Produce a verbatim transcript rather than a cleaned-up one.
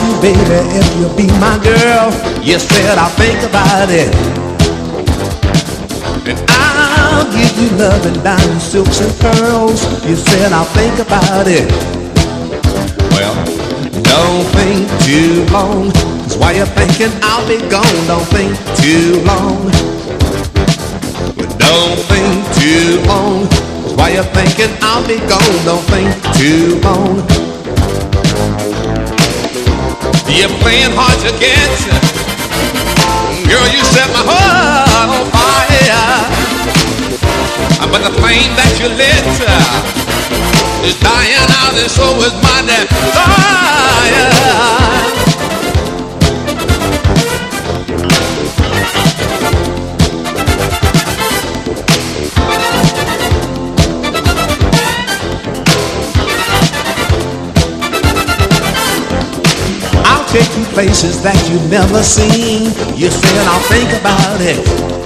you, baby, if you'll be my girl. You said I'll think about it, and I'll give you love and diamonds, silks and pearls. You said I'll think about it. Well, don't think too long, 'cause while you're thinking I'll be gone. Don't think too long. But don't think too long, 'cause while you're thinking I'll be gone. Don't think too long. You're playing hard to get, girl, you set my heart on fire. But the flame that you lit is dying out, and so is my desire. I'll take you places that you've never seen. You said I'll think about it,